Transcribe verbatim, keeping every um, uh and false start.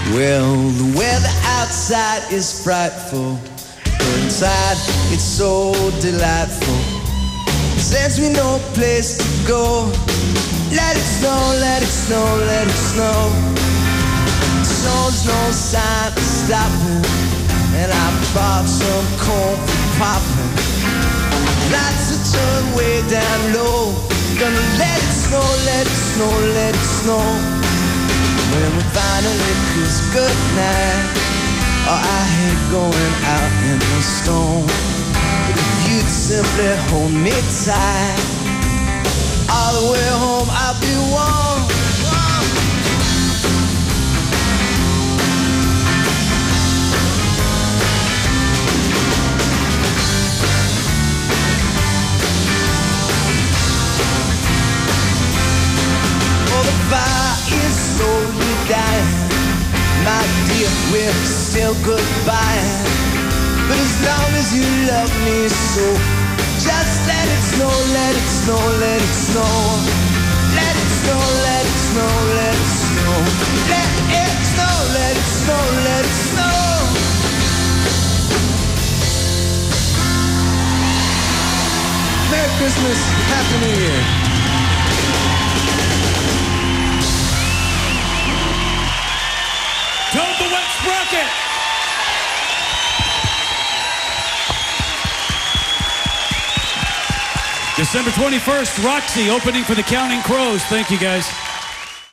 Well, the weather outside is frightful, but inside it's so delightful. Since we no place to go, let it snow, let it snow, let it snow. Snow's no sign of stopping, and I bought some corn for popping. Lights are turned way down low. Gonna let it snow, let it snow, let it snow. When we finally kiss goodnight, oh, I hate going out in the storm. But if you'd simply hold me tight, all the way home I'll be warm. Oh, the fire is slowly dying, my dear, we're still goodbye. But as long as you love me so, just let it snow, let it snow, let it snow. Let it snow, let it snow, let it snow. Let it snow, let it snow, let it snow. Merry Christmas, Happy New Year. Toad the Wet Sprocket. December twenty-first, Roxy opening for the Counting Crows. Thank you, guys.